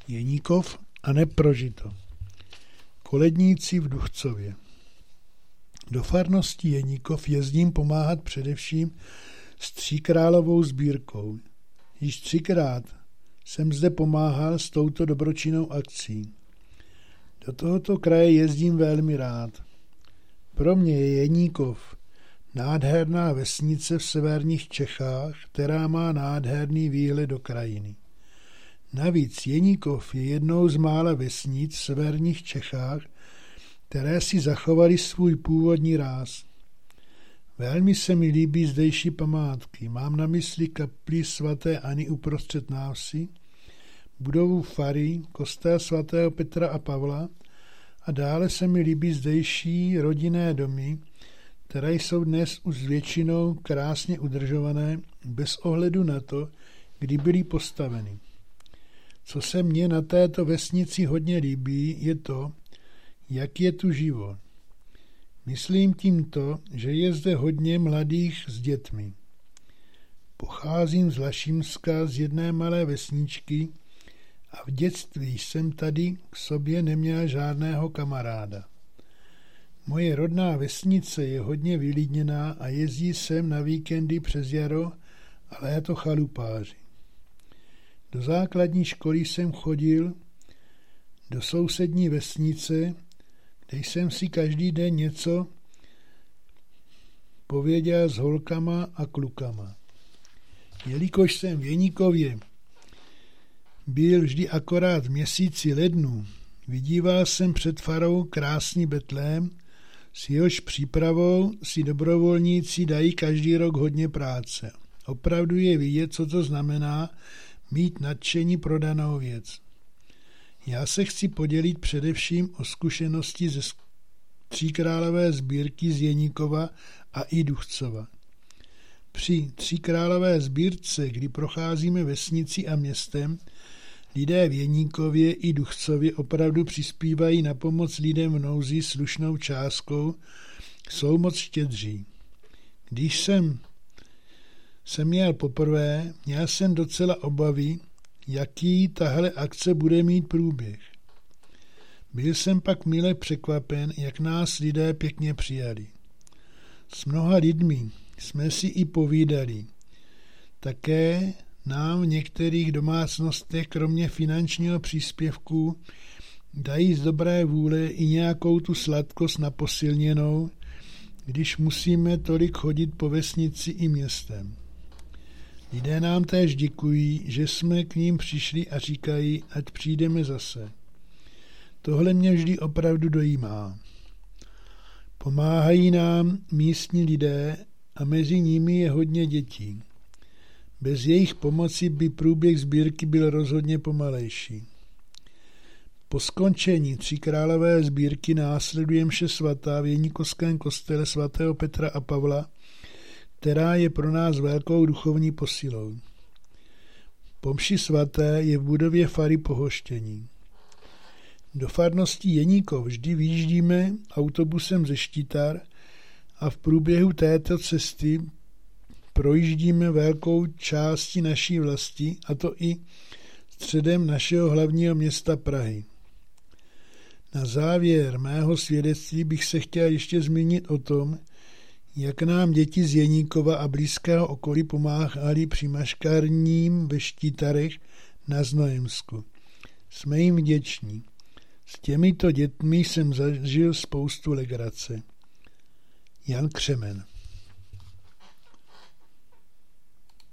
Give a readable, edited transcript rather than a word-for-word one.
Jeníkov a neprožito. Koledníci v Duchcově. Do farnosti Jeníkov jezdím pomáhat především s Tříkrálovou sbírkou. Již 3krát jsem zde pomáhal s touto dobročinnou akcí. Do tohoto kraje jezdím velmi rád. Pro mě je Jeníkov nádherná vesnice v severních Čechách, která má nádherný výhled do krajiny. Navíc Jeníkov je jednou z mála vesnic v severních Čechách, které si zachovaly svůj původní ráz. Velmi se mi líbí zdejší památky. Mám na mysli kapli svaté Anny uprostřed návsi, budovu fary, kostel svatého Petra a Pavla a dále se mi líbí zdejší rodinné domy, které jsou dnes už většinou krásně udržované bez ohledu na to, kdy byly postaveny. Co se mně na této vesnici hodně líbí, je to, jak je tu život. Myslím tím to, že je zde hodně mladých s dětmi. Pocházím z Lašimska, z jedné malé vesničky a v dětství jsem tady k sobě neměl žádného kamaráda. Moje rodná vesnice je hodně vylidněná a jezdí sem na víkendy přes jaro a léto chalupáři. Do základní školy jsem chodil do sousední vesnice, kde jsem si každý den něco pověděl s holkama a klukama. Jelikož jsem v Jeníkově byl vždy akorát v měsíci lednu, vidíval jsem před farou krásný betlém, s jehož přípravou si dobrovolníci dají každý rok hodně práce. Opravdu je vidět, co to znamená mít nadšení pro danou věc. Já se chci podělit především o zkušenosti ze Tříkrálové sbírky z Jeníkova a i Duchcova. Při Tříkrálové sbírce, kdy procházíme vesnici a městem, lidé v Jeníkově i Duchcově opravdu přispívají na pomoc lidem v nouzi slušnou částkou, jsou moc štědří. Když jsem měl poprvé, měl jsem docela obavy, jaký tahle akce bude mít průběh. Byl jsem pak mile překvapen, jak nás lidé pěkně přijali. S mnoha lidmi jsme si i povídali. Také nám v některých domácnostech kromě finančního příspěvku dají z dobré vůle i nějakou tu sladkost na posilněnou, když musíme tolik chodit po vesnici i městem. Lidé nám též děkují, že jsme k ním přišli a říkají, ať přijdeme zase. Tohle mě vždy opravdu dojímá. Pomáhají nám místní lidé a mezi nimi je hodně dětí. Bez jejich pomoci by průběh sbírky byl rozhodně pomalejší. Po skončení Tříkrálové sbírky následuje mše svatá v Jeníkovském kostele svatého Petra a Pavla, která je pro nás velkou duchovní posilou. Po mši svaté je v budově fary pohoštění. Do farnosti Jeníkov vždy vyjíždíme autobusem ze Štitar a v průběhu této cesty projíždíme velkou části naší vlasti, a to i středem našeho hlavního města Prahy. Na závěr mého svědectví bych se chtěl ještě zmínit o tom, jak nám děti z Jeníkova a blízkého okolí pomáhali při maškarním ve Štitarech na Znojemsku. Jsme jim vděční. S těmito dětmi jsem zažil spoustu legrace. Jan Křemen.